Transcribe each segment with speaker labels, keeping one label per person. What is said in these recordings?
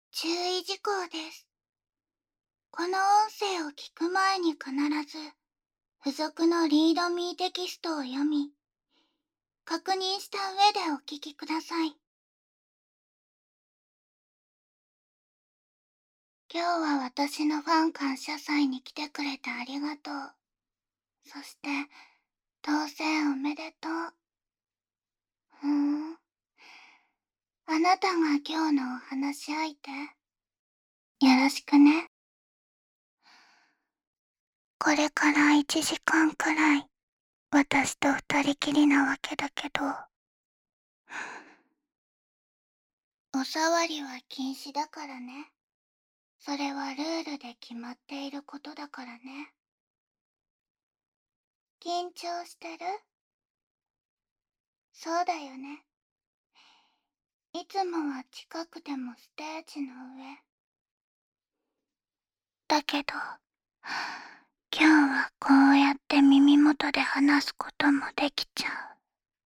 Speaker 1: 注意事項です。この音声を聞く前に必ず、付属のリードミーテキストを読み、確認した上でお聞きください。今日は私のファン感謝祭に来てくれてありがとう。そして、当選おめでとう。あなたが今日のお話し相手。よろしくね。これから1時間くらい、私と二人きりなわけだけど、お触りは禁止だからね。それはルールで決まっていることだからね。緊張してる？そうだよね。いつもは近くてもステージの上。だけど、今日はこうやって耳元で話すこともできちゃう。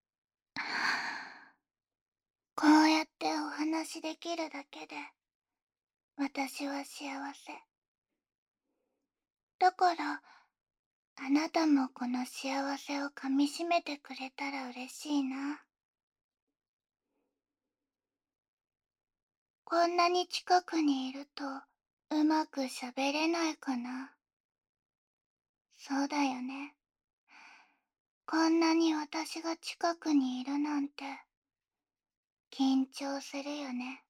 Speaker 1: こうやってお話できるだけで、私は幸せ。だから、あなたもこの幸せをかみしめてくれたら嬉しいな。こんなに近くにいると、うまく喋れないかな。そうだよね。こんなに私が近くにいるなんて、緊張するよね。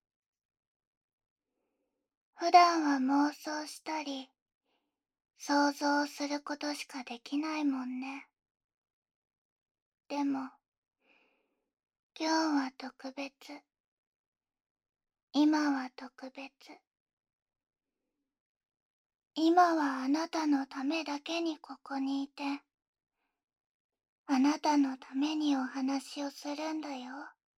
Speaker 1: 普段は妄想したり、想像することしかできないもんね。でも、今日は特別。今は特別。今はあなたのためだけにここにいて、あなたのためにお話をするんだよ。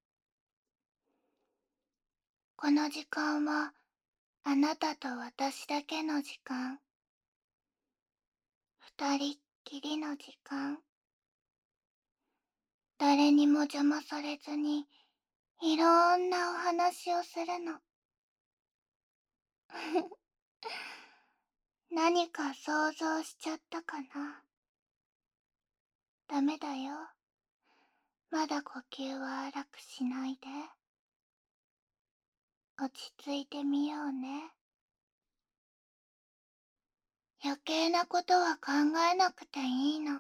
Speaker 1: この時間は、あなたと私だけの時間。二人っきりの時間。誰にも邪魔されずに、いろんなお話をするの。何か想像しちゃったかな。ダメだよ。まだ呼吸は荒くしないで。落ち着いてみようね。余計なことは考えなくていいの。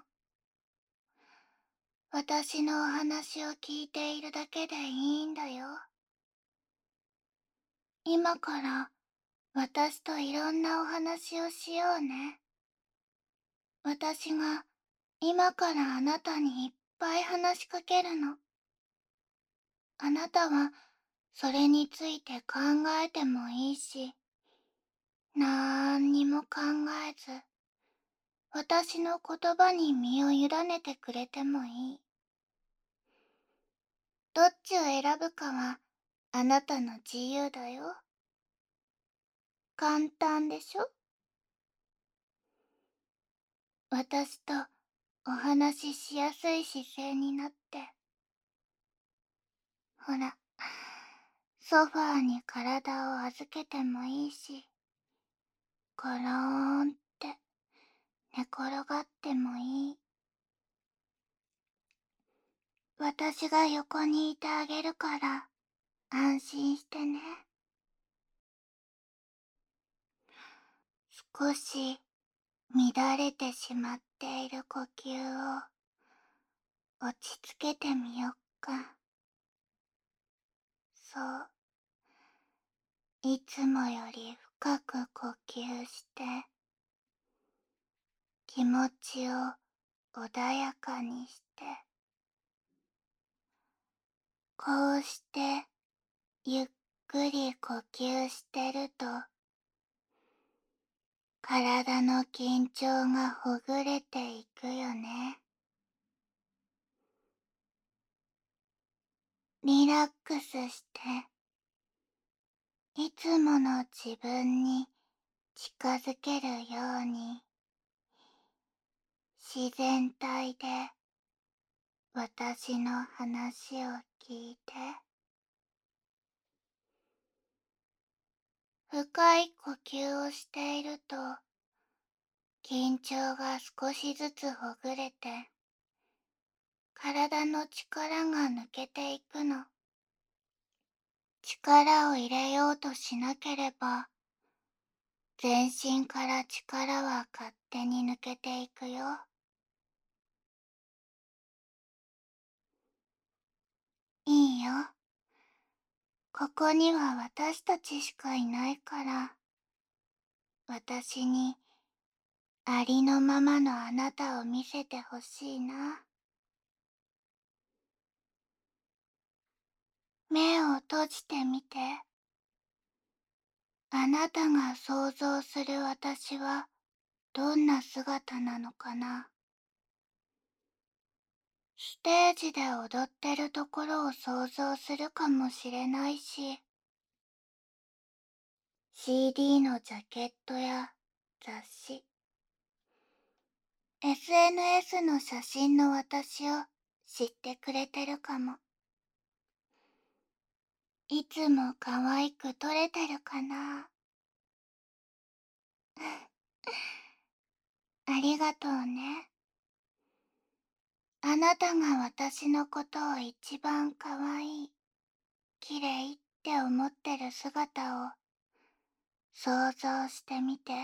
Speaker 1: 私のお話を聞いているだけでいいんだよ。今から私といろんなお話をしようね。私が今からあなたにいっぱい話しかけるの。あなたはそれについて考えてもいいし、なんにも考えず、私の言葉に身を委ねてくれてもいい。どっちを選ぶかはあなたの自由だよ。簡単でしょ？私とお話ししやすい姿勢になって。ほら、ソファーに体を預けてもいいし、ゴローンって寝転がってもいい。私が横にいてあげるから安心してね。少し乱れてしまっている呼吸を落ち着けてみよっか。そう。いつもより深く呼吸して、気持ちを穏やかにして、こうしてゆっくり呼吸してると、体の緊張がほぐれていくよね。リラックスして、いつもの自分に近づけるように、自然体で私の話を聞いて。 深い呼吸をしていると、緊張が少しずつほぐれて、体の力が抜けていくの。力を入れようとしなければ、全身から力は勝手に抜けていくよ。いいよ。ここには私たちしかいないから、私にありのままのあなたを見せてほしいな。目を閉じてみて。あなたが想像する私はどんな姿なのかな。ステージで踊ってるところを想像するかもしれないし、CD のジャケットや雑誌、SNS の写真の私を知ってくれてるかも。いつも可愛く撮れてるかな。ありがとうね。あなたが私のことを一番可愛い、綺麗って思ってる姿を想像してみて。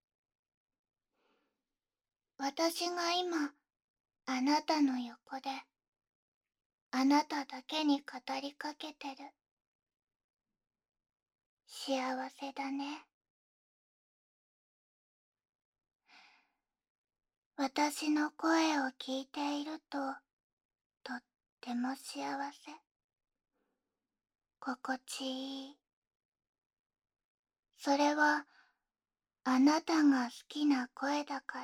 Speaker 1: 私が今、あなたの横で、あなただけに語りかけてる。幸せだね。私の声を聞いていると、とっても幸せ。心地いい。それは、あなたが好きな声だから。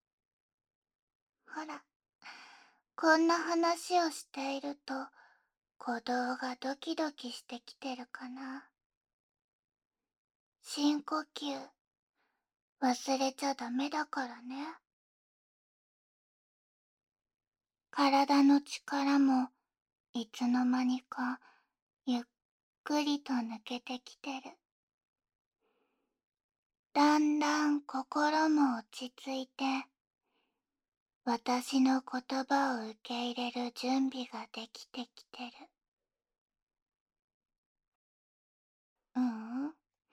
Speaker 1: ほら、こんな話をしていると、鼓動がドキドキしてきてるかな。深呼吸、忘れちゃダメだからね。体の力も、いつの間にか、ゆっくりと抜けてきてる。だんだん心も落ち着いて、私の言葉を受け入れる準備ができてきてる。ううん。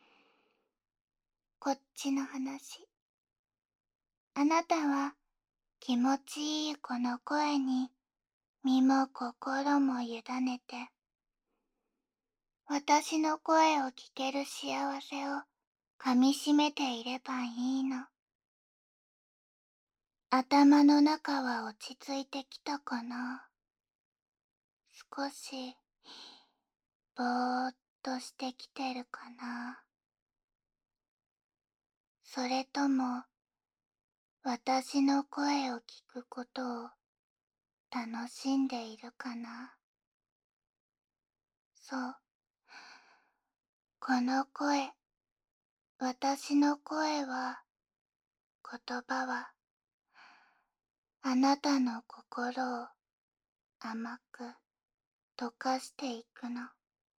Speaker 1: こっちの話。あなたは気持ちいいこの声に身も心も委ねて、私の声を聞ける幸せを噛みしめていればいいの。頭の中は落ち着いてきたかな。少しぼーっとしてきてるかな。それとも私の声を聞くことを楽しんでいるかな。そう、この声、私の声は、言葉は、あなたの心を甘く溶かしていくの。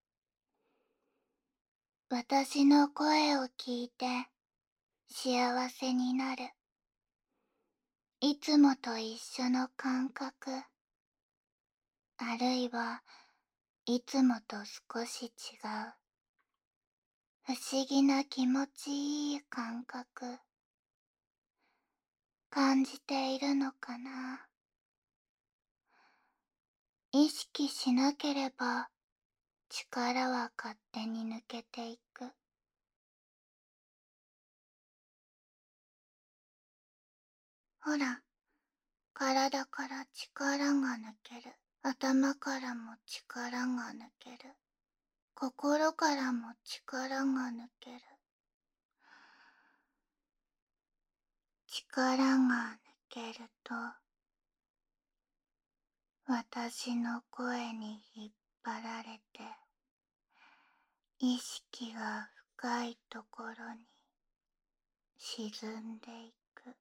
Speaker 1: 私の声を聞いて幸せになる。いつもと一緒の感覚、あるいはいつもと少し違う。不思議な気持ちいい感覚、感じているのかな。意識しなければ力は勝手に抜けていく。ほら、体から力が抜ける。頭からも力が抜ける。心からも力が抜ける。力が抜けると、私の声に引っ張られて、意識が深いところに沈んでいく。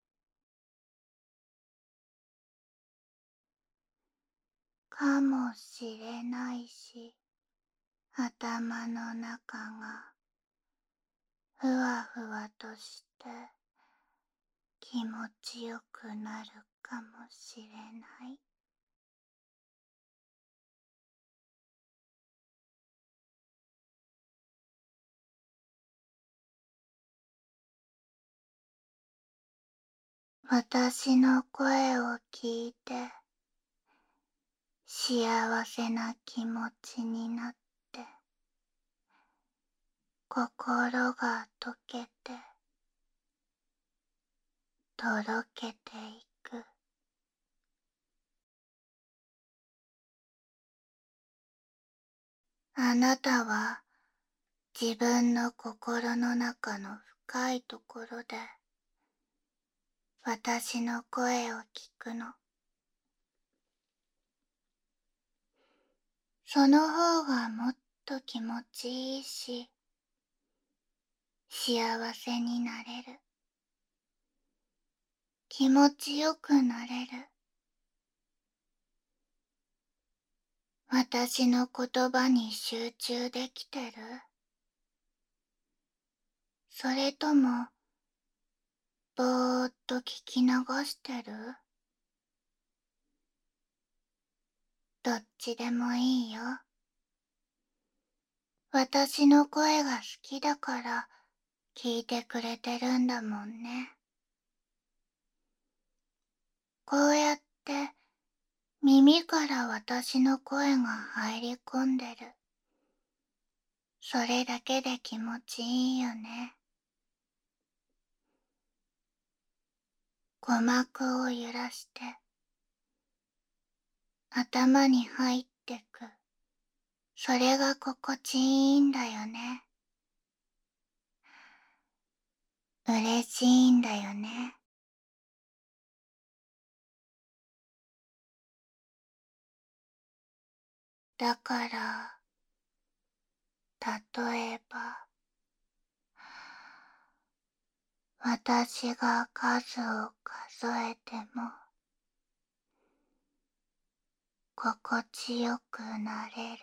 Speaker 1: かもしれないし、頭の中がふわふわとして気持ちよくなるかもしれない。私の声を聞いて幸せな気持ちになって心が溶けてとろけていく。あなたは自分の心の中の深いところで私の声を聞くの。その方がもっと気持ちいいし幸せになれる。気持ちよくなれる。私の言葉に集中できてる？それともぼーっと聞き流してる？どっちでもいいよ。私の声が好きだから聞いてくれてるんだもんね。こうやって耳から私の声が入り込んでる。それだけで気持ちいいよね。鼓膜を揺らして頭に入ってく。それが心地いいんだよね。嬉しいんだよね。だから例えば私が数を数えても心地よくなれる。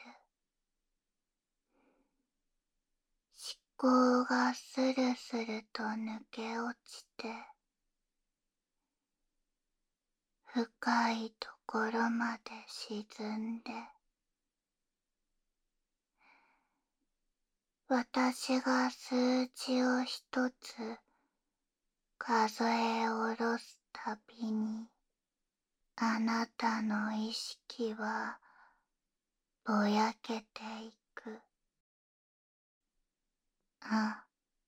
Speaker 1: 思考がスルスルと抜け落ちて深いところまで沈んで私が数字を一つ数え下ろすたびにあなたの意識はぼやけていく。あ、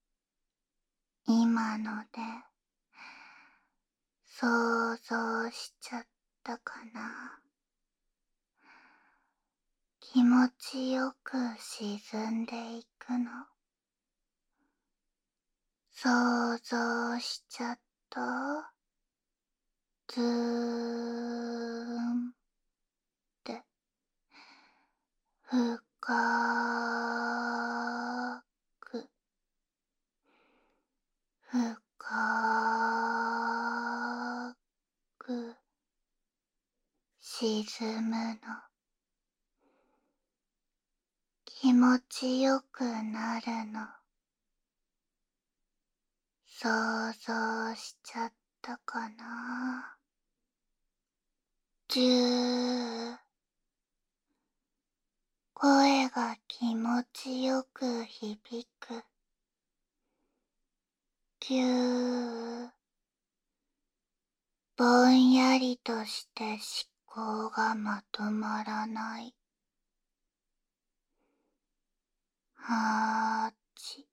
Speaker 1: 今ので想像しちゃったかな。気持ちよく沈んでいくの。想像しちゃった。ずーんって深く深く沈むの。気持ちよくなるの。想像しちゃったかな。じゅー。声が気持ちよく響く。ぎゅー。ぼんやりとして思考がまとまらない。はーち。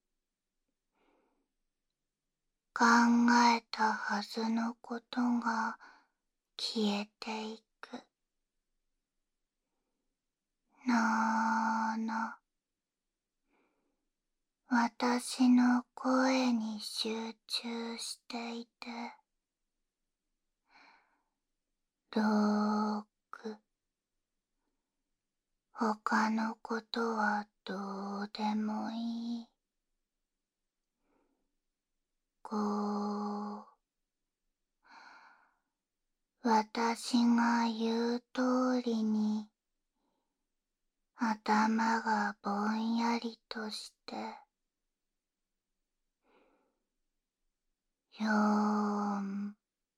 Speaker 1: 考えたはずのことが消えていく。なーな。私の声に集中していてろーく。他のことはどうでもいい。ごー。私が言う通りに頭がぼんやりとして 4、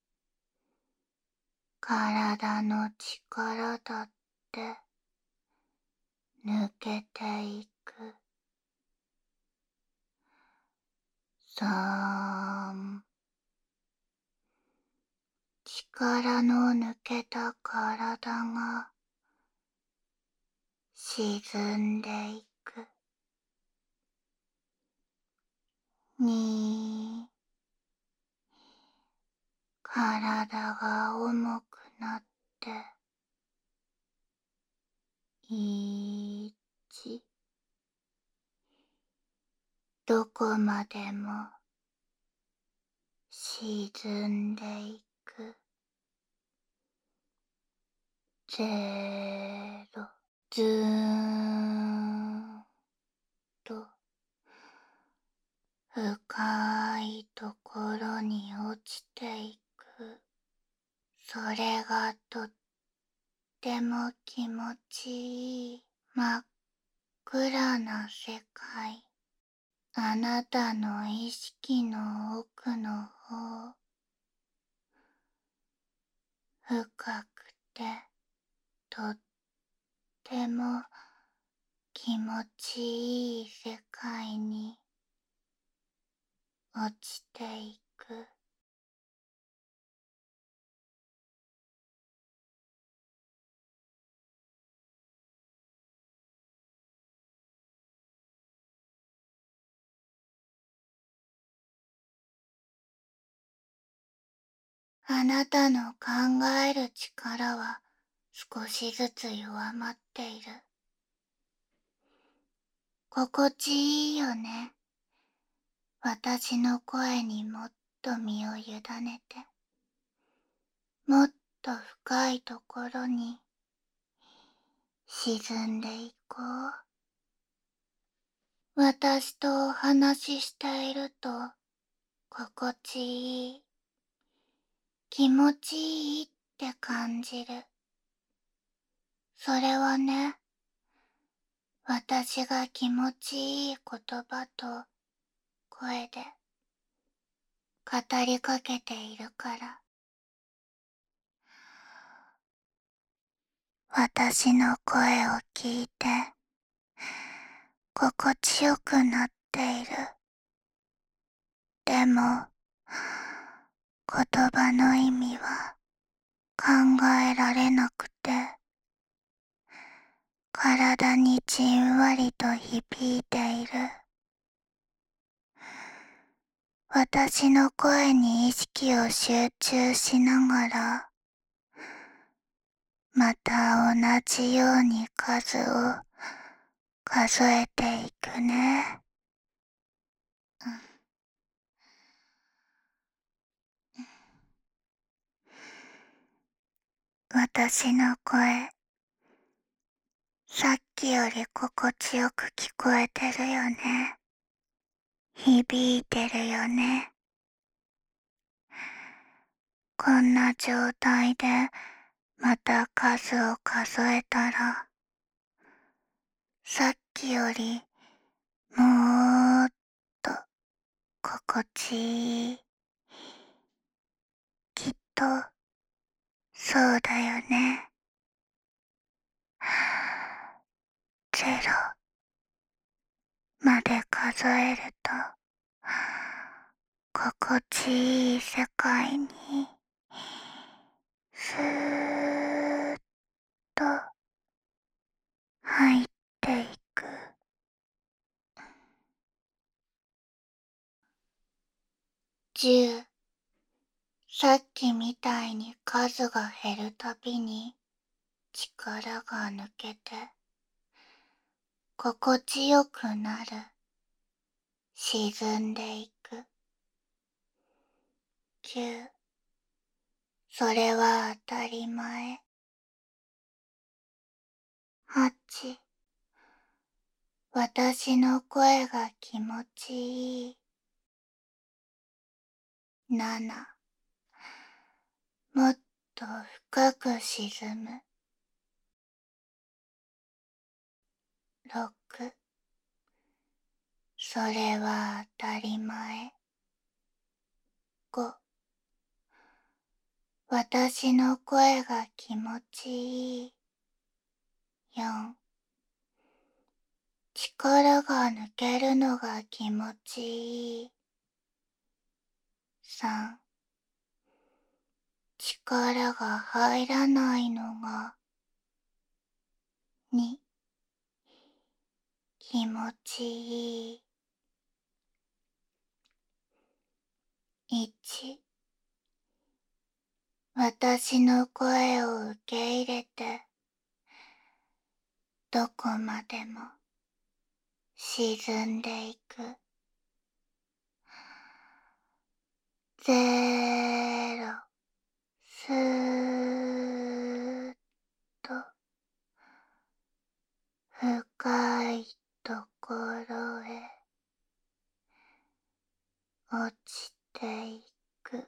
Speaker 1: 体の力だって抜けていく。3、力の抜けた体が沈んでいく。2、体が重くなって1、どこまでも沈んでいく。0、ずーっと深いところに落ちていく。それがとっても気持ちいい真っ暗な世界。あなたの意識の奥の方、深くてとっても気持ちいい世界に落ちていく。あなたの考える力は少しずつ弱まっている。心地いいよね。私の声にもっと身を委ねて、もっと深いところに沈んでいこう。私とお話ししていると心地いい、気持ちいいって感じる。それはね、私が気持ちいい言葉と声で語りかけているから。私の声を聞いて心地よくなっている。でも言葉の意味は考えられなくて、体にじんわりと響いている。私の声に意識を集中しながら、また同じように数を数えていくね。私の声、さっきより心地よく聞こえてるよね。響いてるよね。こんな状態でまた数を数えたら、さっきよりもっと心地いい。きっとそうだよね。ゼロまで数えると心地いい世界にスーッと入っていく。10、さっきみたいに数が減るたびに力が抜けて心地よくなる。沈んでいく。9、それは当たり前。8、私の声が気持ちいい。7、もっと深く沈む。6、それは当たり前。5、 私の声が気持ちいい。4、力が抜けるのが気持ちいい。3、力が入らないのが2、気持ちいい。1、私の声を受け入れて、どこまでも沈んでいく。0、スーッと深いところへ落ちていく。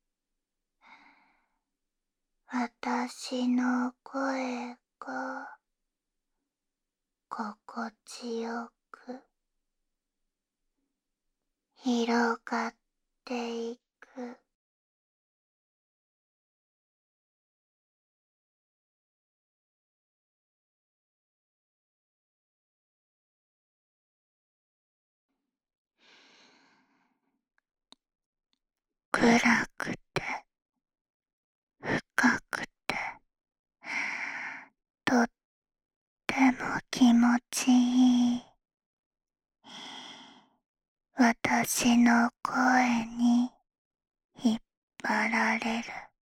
Speaker 1: 私の声が心地よく広がっていく。暗くて深くてとっても気持ちいい。私の声に引っ張られる。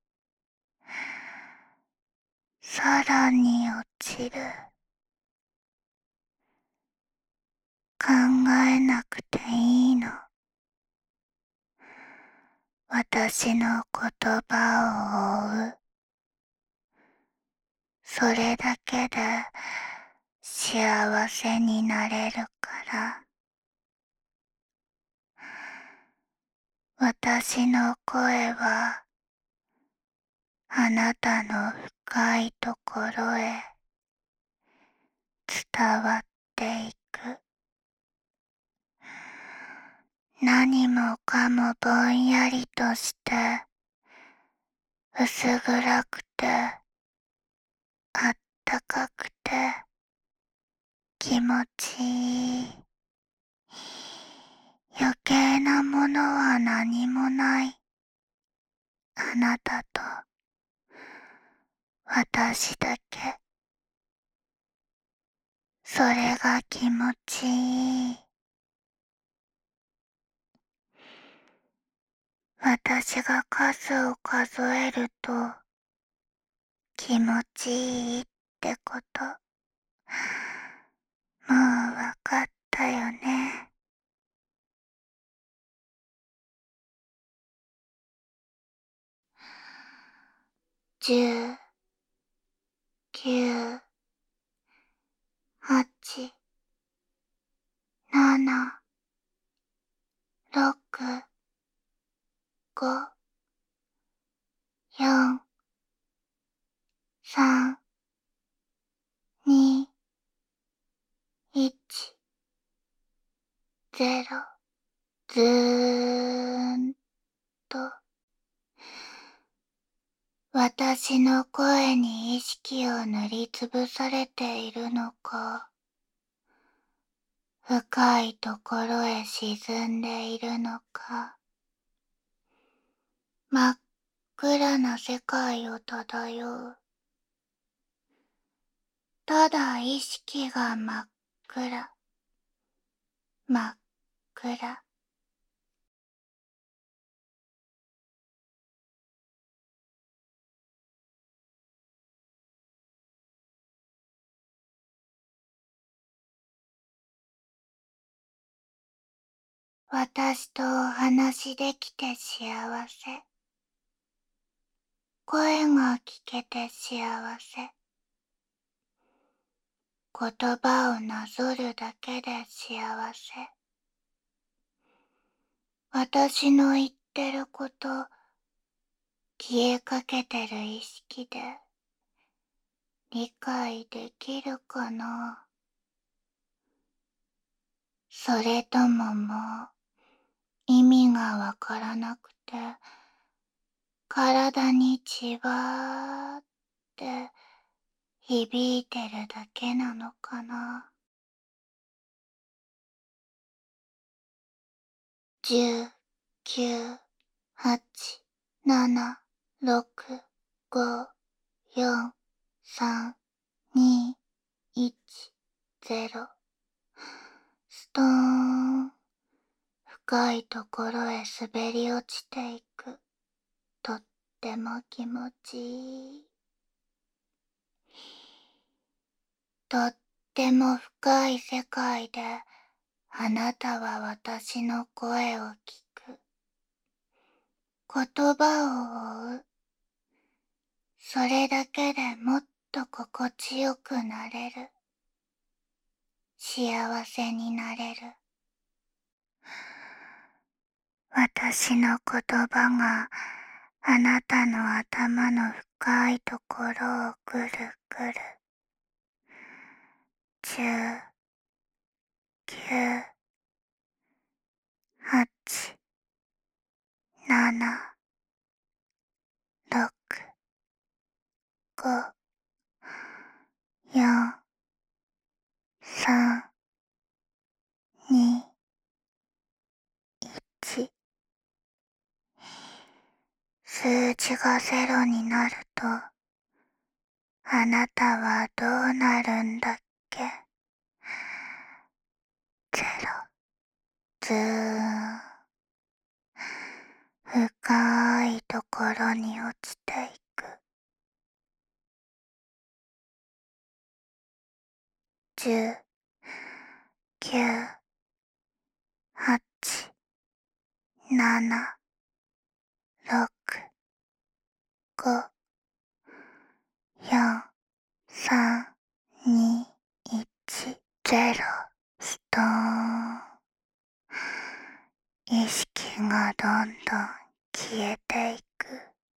Speaker 1: さらに落ちる。考えなくていいの。私の言葉を追う。それだけで幸せになれるから。私の声はあなたの深いところへ伝わっていく。何もかもぼんやりとして薄暗くてあったかくて気持ちいい。余計なものは何もない。あなたと私だけ。それが気持ちいい。私が数を数えると気持ちいいってこと、もうわかったよね。10、9、8、7、6、5、4、3、2、1、0。ずーんと私の声に意識を塗りつぶされているのか、深いところへ沈んでいるのか、真っ暗な世界を漂う。ただ意識が真っ暗、真っ暗。私とお話しできて幸せ。声が聞けて幸せ。言葉をなぞるだけで幸せ。私の言ってること、消えかけてる意識で理解できるかな。それとももう意味がわからなくて体にじわーって響いてるだけなのかな。10、9、8、7、6、5、4、3、2、1、0。ストーン。深いところへ滑り落ちていく。とっても気持ちいい。とっても深い世界で、あなたは私の声を聞く。言葉を追う。それだけでもっと心地よくなれる。幸せになれる。私の言葉があなたの頭の深いところをぐるぐる。10、9、8、7、6、5、4、3、2、1。数字がゼロになると、あなたはどうなるんだっけ？ゼロ。ずーん。深いところに落ちていく。10、9、8、7、6、5、4、3、2、1、0。ストーン。意識がどんどん消えていく。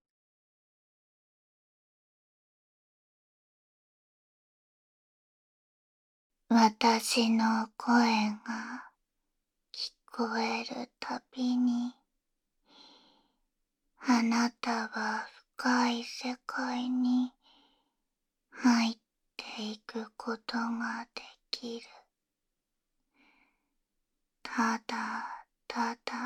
Speaker 1: 私の声が聞こえるたびに、あなたは深い世界に入っていくことができる。ただただ